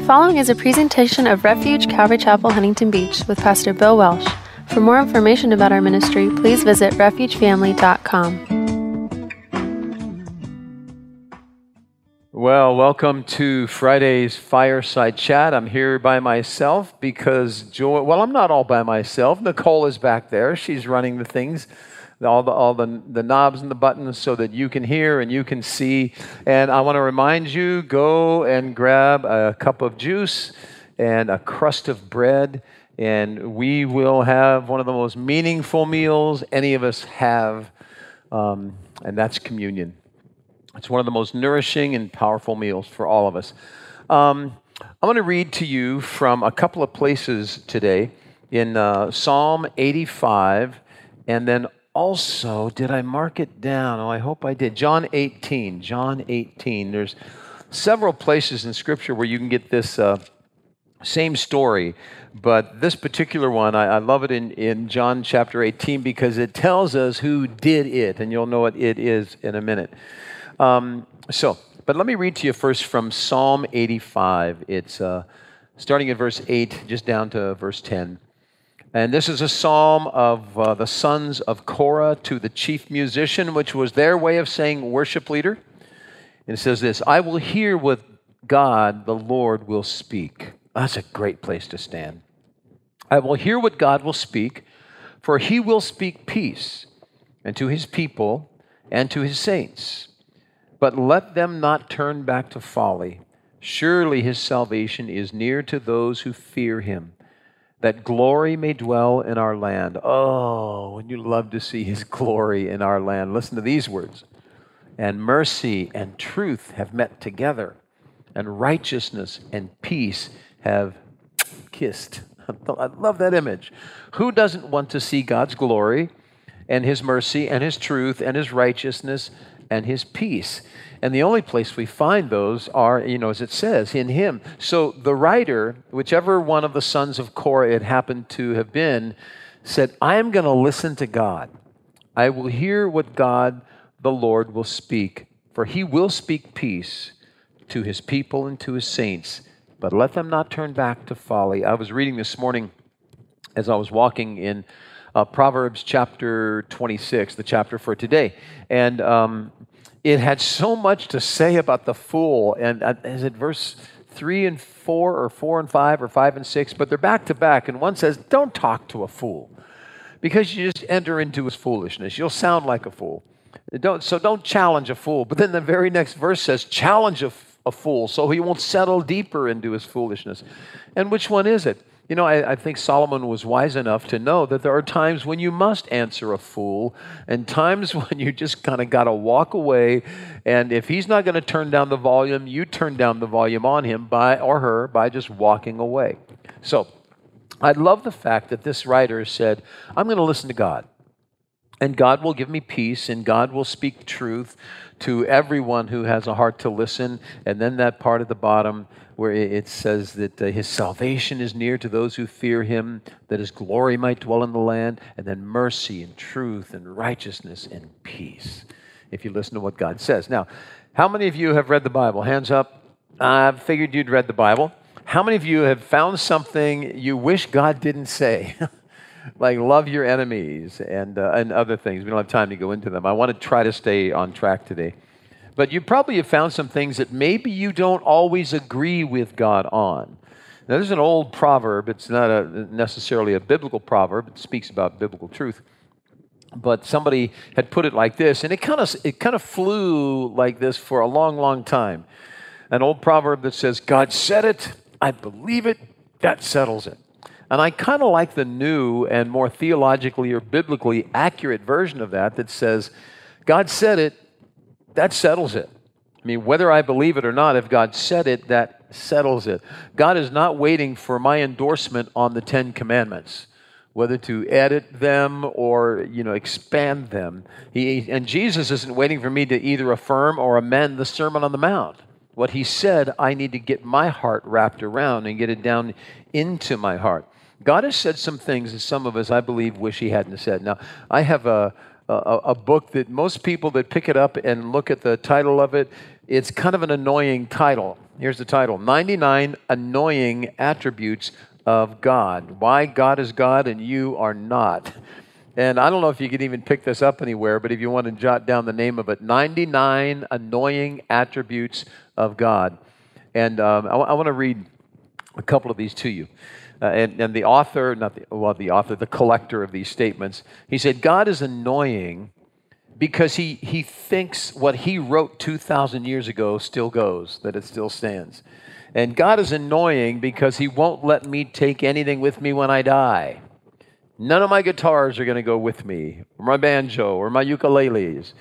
following is a presentation of Refuge Calvary Chapel, Huntington Beach with Pastor Bill Welsh. For more information about our ministry, please visit refugefamily.com. Well, welcome to Friday's Fireside Chat. I'm here by myself because I'm not all by myself. Nicole is back there. She's running the things, all the knobs and the buttons so that you can hear and you can see. And I want to remind you, go and grab a cup of juice and a crust of bread, and we will have one of the most meaningful meals any of us have, and that's communion. It's one of the most nourishing and powerful meals for all of us. I'm going to read to you from a couple of places today in Psalm 85, and then also, did I mark it down? Oh, I hope I did. John 18. There's several places in Scripture where you can get this same story, but this particular one, I love it in John chapter 18 because it tells us who did it, and you'll know what it is in a minute. But let me read to you first from Psalm 85. It's starting at verse 8, just down to verse 10. And this is a psalm of the sons of Korah to the chief musician, which was their way of saying worship leader. And it says this: I will hear what God, the Lord, will speak. That's a great place to stand. I will hear what God will speak, for he will speak peace, and to his people and to his saints. But let them not turn back to folly. Surely his salvation is near to those who fear him, that glory may dwell in our land. Oh, wouldn't you love to see his glory in our land? Listen to these words. And mercy and truth have met together, and righteousness and peace have kissed. I love that image. Who doesn't want to see God's glory and his mercy and his truth and his righteousness and his peace? And the only place we find those are, as it says, in him. So the writer, whichever one of the sons of Korah it happened to have been, said, I am going to listen to God. I will hear what God, the Lord, will speak, for he will speak peace to his people and to his saints, but let them not turn back to folly. I was reading this morning as I was walking in Proverbs chapter 26, the chapter for today, and it had so much to say about the fool. And is it verse 3 and 4 or 4 and 5 or 5 and 6? But they're back to back. And one says, don't talk to a fool because you just enter into his foolishness. You'll sound like a fool. Don't challenge a fool. But then the very next verse says, challenge a fool so he won't settle deeper into his foolishness. And which one is it? I think Solomon was wise enough to know that there are times when you must answer a fool and times when you just kind of got to walk away. And if he's not going to turn down the volume, you turn down the volume on him by just walking away. So I love the fact that this writer said, I'm going to listen to God. And God will give me peace, and God will speak truth to everyone who has a heart to listen. And then that part at the bottom where it says that his salvation is near to those who fear him, that his glory might dwell in the land, and then mercy and truth and righteousness and peace, if you listen to what God says. Now, how many of you have read the Bible? Hands up. I figured you'd read the Bible. How many of you have found something you wish God didn't say? Like love your enemies and other things. We don't have time to go into them. I want to try to stay on track today. But you probably have found some things that maybe you don't always agree with God on. Now, there's an old proverb. It's not necessarily a biblical proverb. It speaks about biblical truth. But somebody had put it like this, and it kind of flew like this for a long, long time. An old proverb that says, God said it, I believe it, that settles it. And I kind of like the new and more theologically or biblically accurate version of that says, God said it, that settles it. I mean, whether I believe it or not, if God said it, that settles it. God is not waiting for my endorsement on the 10 Commandments, whether to edit them or, expand them. And Jesus isn't waiting for me to either affirm or amend the Sermon on the Mount. What he said, I need to get my heart wrapped around and get it down into my heart. God has said some things that some of us, I believe, wish he hadn't said. Now, I have a book that most people that pick it up and look at the title of it, it's kind of an annoying title. Here's the title, 99 Annoying Attributes of God. Why God is God and you are not. And I don't know if you can even pick this up anywhere, but if you want to jot down the name of it, 99 Annoying Attributes of God. And I want to read a couple of these to you. And the author, the collector of these statements, he said, God is annoying because he thinks what he wrote 2,000 years ago still goes, that it still stands. And God is annoying because he won't let me take anything with me when I die. None of my guitars are going to go with me, or my banjo, or my ukuleles.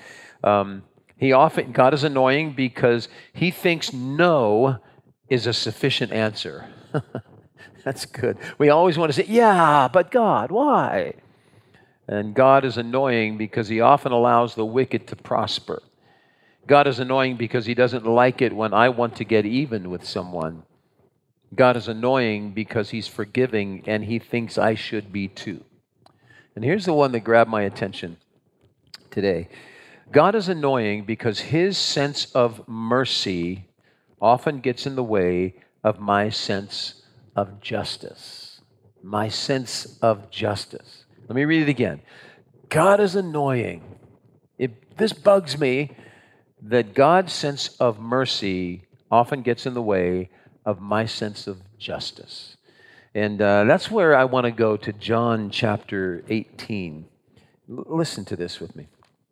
God is annoying because he thinks no is a sufficient answer. That's good. We always want to say, yeah, but God, why? And God is annoying because he often allows the wicked to prosper. God is annoying because he doesn't like it when I want to get even with someone. God is annoying because he's forgiving and he thinks I should be too. And here's the one that grabbed my attention today. God is annoying because his sense of mercy often gets in the way of my sense of justice. My sense of justice. Let me read it again. God is annoying. This bugs me that God's sense of mercy often gets in the way of my sense of justice. And that's where I want to go to John chapter 18. Listen to this with me.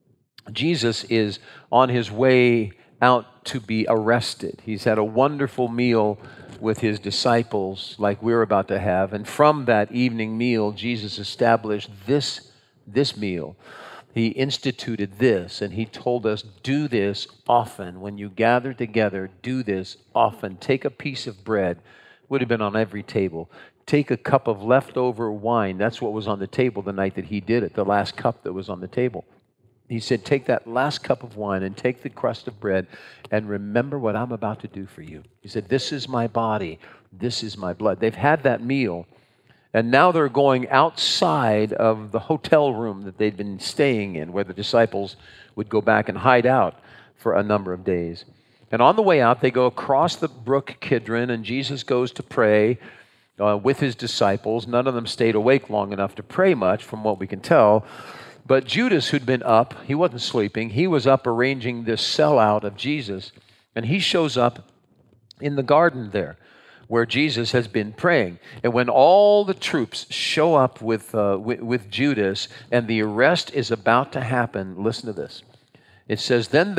Jesus is on his way out to be arrested. He's had a wonderful meal with his disciples like we're about to have. And from that evening meal, Jesus established this meal. He instituted this, and he told us, do this often. When you gather together, do this often. Take a piece of bread. Would have been on every table. Take a cup of leftover wine. That's what was on the table the night that he did it, the last cup that was on the table. He said, take that last cup of wine and take the crust of bread and remember what I'm about to do for you. He said, this is my body. This is my blood. They've had that meal, and now they're going outside of the hotel room that they'd been staying in, where the disciples would go back and hide out for a number of days. And on the way out, they go across the brook Kidron, and Jesus goes to pray with his disciples. None of them stayed awake long enough to pray much, from what we can tell. But Judas, who'd been up, he wasn't sleeping. He was up arranging this sellout of Jesus, and he shows up in the garden there where Jesus has been praying. And when all the troops show up with Judas and the arrest is about to happen, listen to this. It says, then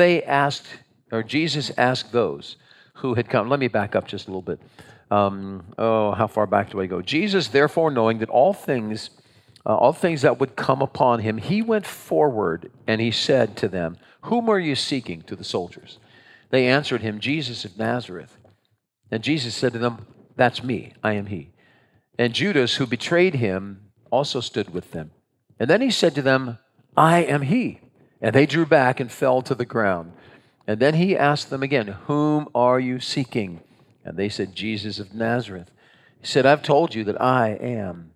Jesus asked those who had come. Let me back up just a little bit. How far back do I go? Jesus, therefore, knowing that all things that would come upon him, he went forward and he said to them, whom are you seeking? To the soldiers. They answered him, Jesus of Nazareth. And Jesus said to them, that's me, I am he. And Judas, who betrayed him, also stood with them. And then he said to them, I am he. And they drew back and fell to the ground. And then he asked them again, whom are you seeking? And they said, Jesus of Nazareth. He said, I've told you that I am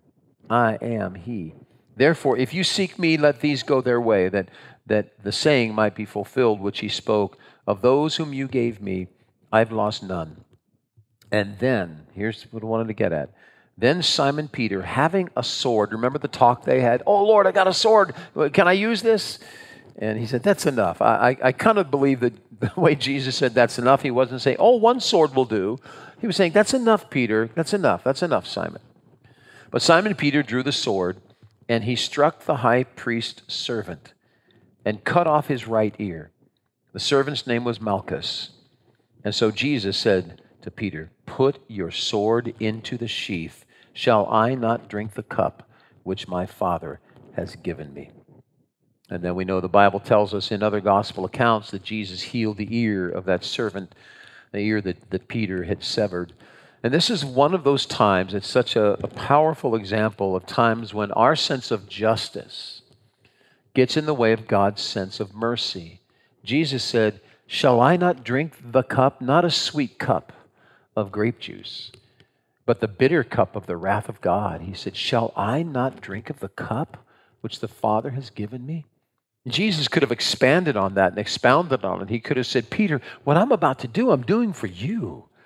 he. Therefore, if you seek me, let these go their way, that the saying might be fulfilled which he spoke, of those whom you gave me, I've lost none. And then, here's what I wanted to get at. Then Simon Peter, having a sword, remember the talk they had? Oh, Lord, I got a sword. Can I use this? And he said, that's enough. I kind of believe that the way Jesus said that's enough, he wasn't saying, oh, one sword will do. He was saying, that's enough, Peter. That's enough. That's enough, Simon. But Simon Peter drew the sword, and he struck the high priest's servant and cut off his right ear. The servant's name was Malchus. And so Jesus said to Peter, put your sword into the sheath. Shall I not drink the cup which my Father has given me? And then we know the Bible tells us in other gospel accounts that Jesus healed the ear of that servant, the ear that Peter had severed. And this is one of those times, it's such a powerful example of times when our sense of justice gets in the way of God's sense of mercy. Jesus said, shall I not drink the cup, not a sweet cup of grape juice, but the bitter cup of the wrath of God? He said, shall I not drink of the cup which the Father has given me? Jesus could have expanded on that and expounded on it. He could have said, Peter, what I'm about to do, I'm doing for you.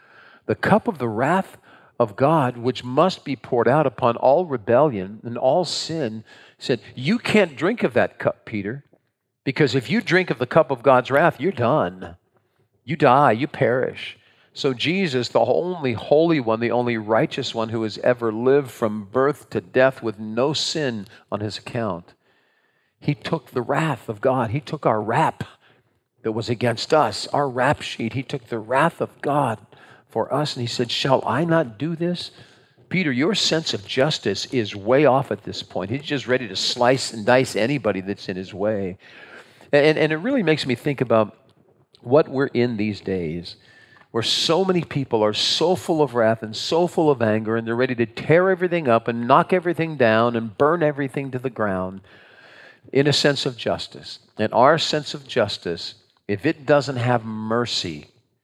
The cup of the wrath of God, which must be poured out upon all rebellion and all sin, said, you can't drink of that cup, Peter, because if you drink of the cup of God's wrath, you're done. You die, you perish. So Jesus, the only holy one, the only righteous one who has ever lived from birth to death with no sin on his account, he took the wrath of God. He took our rap that was against us, our rap sheet. He took the wrath of God for us, and he said, shall I not do this? Peter, your sense of justice is way off at this point. He's just ready to slice and dice anybody that's in his way. And it really makes me think about what we're in these days, where so many people are so full of wrath and so full of anger, and they're ready to tear everything up and knock everything down and burn everything to the ground in a sense of justice. And our sense of justice, if it doesn't have mercy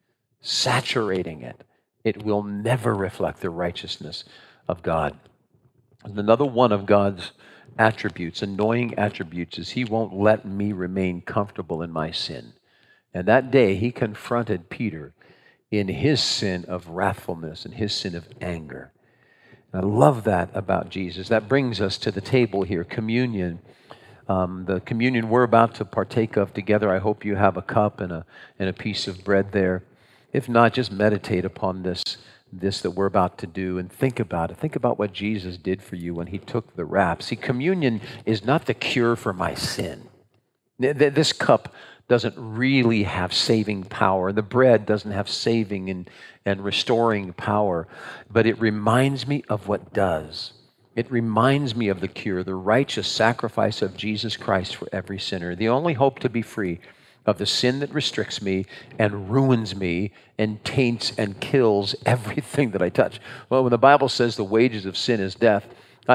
saturating it, it will never reflect the righteousness of God. And another one of God's attributes, annoying attributes, is he won't let me remain comfortable in my sin. And that day he confronted Peter in his sin of wrathfulness and his sin of anger. And I love that about Jesus. That brings us to the table here, communion. The communion we're about to partake of together, I hope you have a cup and a piece of bread there. If not, just meditate upon this that we're about to do and think about it. Think about what Jesus did for you when he took the wrap. See, communion is not the cure for my sin. This cup doesn't really have saving power. The bread doesn't have saving and restoring power, but it reminds me of what does. It reminds me of the cure, the righteous sacrifice of Jesus Christ for every sinner, the only hope to be free of the sin that restricts me and ruins me and taints and kills everything that I touch. Well, when the Bible says the wages of sin is death,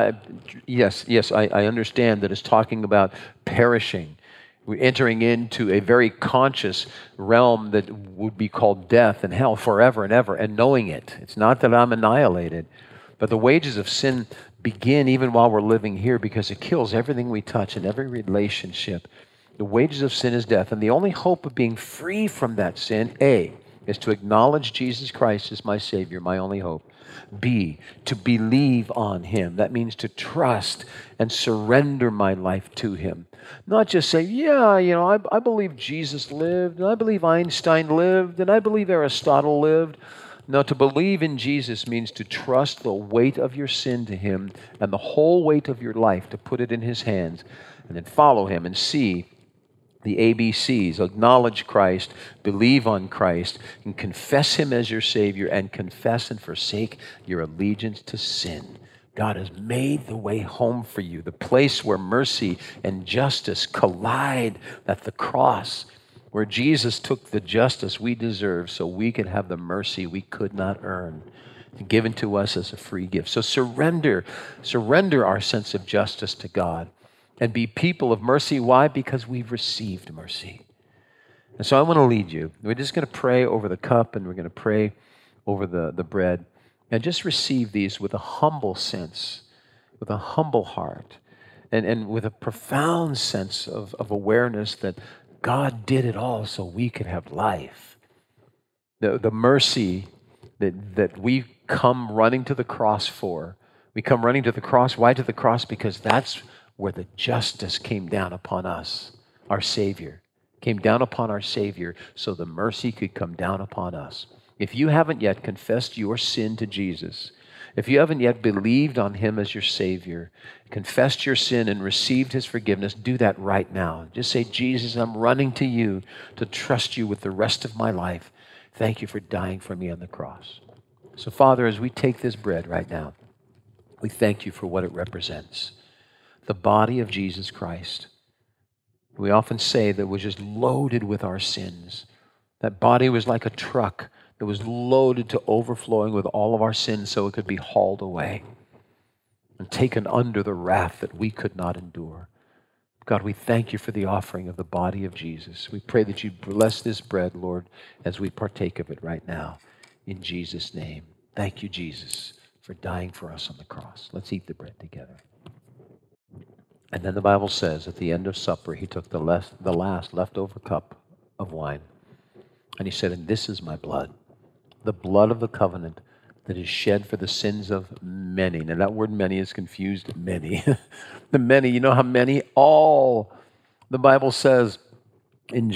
yes, I understand that it's talking about perishing. We're entering into a very conscious realm that would be called death and hell forever and ever, and knowing it. It's not that I'm annihilated, but the wages of sin begin even while we're living here because it kills everything we touch and every relationship. The wages of sin is death, and the only hope of being free from that sin, A, is to acknowledge Jesus Christ as my Savior, my only hope. B, to believe on him. That means to trust and surrender my life to him. Not just say, I believe Jesus lived, and I believe Einstein lived, and I believe Aristotle lived. No, to believe in Jesus means to trust the weight of your sin to him and the whole weight of your life, to put it in his hands, and then follow him and see the ABCs. Acknowledge Christ, believe on Christ, and confess him as your Savior, and confess and forsake your allegiance to sin. God has made the way home for you, the place where mercy and justice collide at the cross, where Jesus took the justice we deserve so we could have the mercy we could not earn, given to us as a free gift. So surrender our sense of justice to God and be people of mercy. Why? Because we've received mercy. And so I want to lead you. We're just going to pray over the cup, and we're going to pray over the bread, and just receive these with a humble sense, with a humble heart, and with a profound sense of awareness that God did it all so we could have life. The mercy that we come running to the cross for. We come running to the cross. Why to the cross? Because that's where the justice came down upon us. Our Savior came down upon our Savior so the mercy could come down upon us. If you haven't yet confessed your sin to Jesus, if you haven't yet believed on him as your Savior, confessed your sin and received his forgiveness, do that right now. Just say, Jesus, I'm running to you to trust you with the rest of my life. Thank you for dying for me on the cross. So, Father, as we take this bread right now, we thank you for what it represents. The body of Jesus Christ. We often say that it was just loaded with our sins. That body was like a truck that was loaded to overflowing with all of our sins so it could be hauled away and taken under the wrath that we could not endure. God, we thank you for the offering of the body of Jesus. We pray that you bless this bread, Lord, as we partake of it right now. In Jesus' name. Thank you, Jesus, for dying for us on the cross. Let's eat the bread together. And then the Bible says at the end of supper, he took the last leftover cup of wine. And he said, and this is my blood the blood of the covenant that is shed for the sins of many. Now that word many is confused. Many. The many, you know how many? All. The Bible says in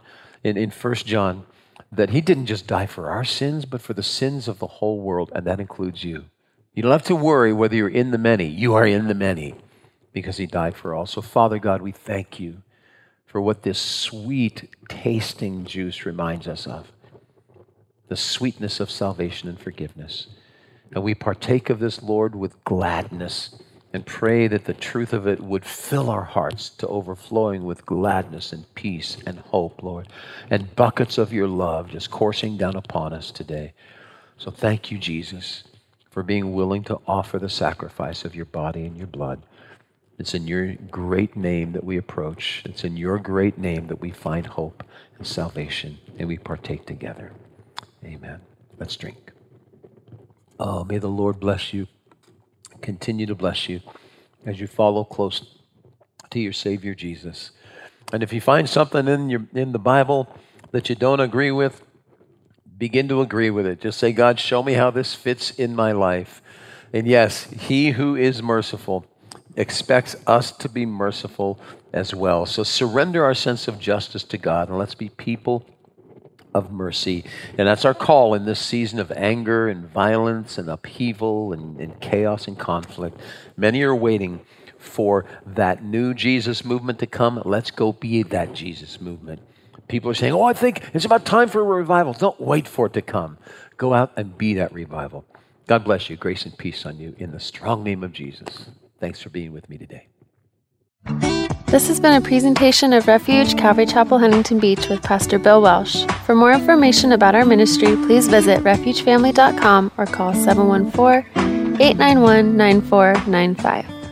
1 John, that he didn't just die for our sins, but for the sins of the whole world, and that includes you. You don't have to worry whether you're in the many. You are in the many because he died for all. So Father God, we thank you for what this sweet tasting juice reminds us of. The sweetness of salvation and forgiveness. And we partake of this, Lord, with gladness and pray that the truth of it would fill our hearts to overflowing with gladness and peace and hope, Lord, and buckets of your love just coursing down upon us today. So thank you, Jesus, for being willing to offer the sacrifice of your body and your blood. It's in your great name that we approach. It's in your great name that we find hope and salvation, and we partake together. Amen. Let's drink. Oh, may the Lord bless you, continue to bless you as you follow close to your Savior Jesus. And if you find something in the Bible that you don't agree with, begin to agree with it. Just say, God, show me how this fits in my life. And yes, he who is merciful expects us to be merciful as well. So surrender our sense of justice to God, and let's be people of mercy. And that's our call in this season of anger and violence and upheaval and chaos and conflict. Many are waiting for that new Jesus movement to come. Let's go be that Jesus movement. People are saying, I think it's about time for a revival. Don't wait for it to come. Go out and be that revival. God bless you. Grace and peace on you in the strong name of Jesus. Thanks for being with me today. This has been a presentation of Refuge Calvary Chapel, Huntington Beach with Pastor Bill Welsh. For more information about our ministry, please visit refugefamily.com or call 714-891-9495.